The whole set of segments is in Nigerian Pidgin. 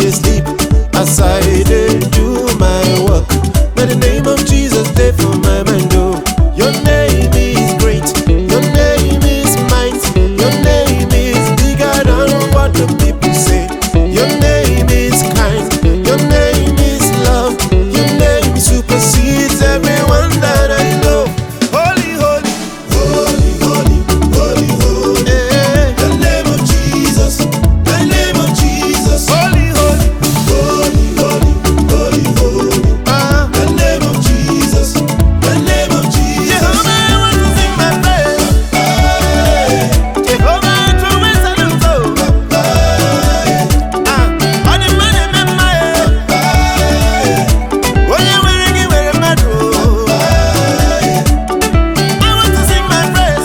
dey sleep, as I dey do my work. May the name of Jesus dey for my mind, oh. Your name is great, your name is mighty, your name is bigger than what the people say. Your name is kind, your name is love, your name supersedes everyone that I know. Holy, holy, holy, holy, holy, holy. Yeah. The name of Jesus, the name of Jesus. Holy, holy, holy, holy, holy, holy. The name of Jesus, the name of Jesus. Jehovah, I want to sing my praise. Jehovah, I want to salute you. On the money, my when you will give it a matter. I want to sing my praise.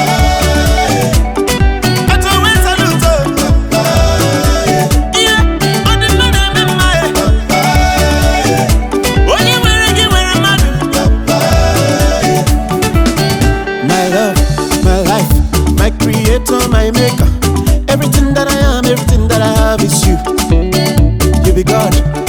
I always salute you. Yeah, on the money, my when you will give it a matter. My love, my life, my creator, my maker. Everything that I am, everything that I have is you. You be God.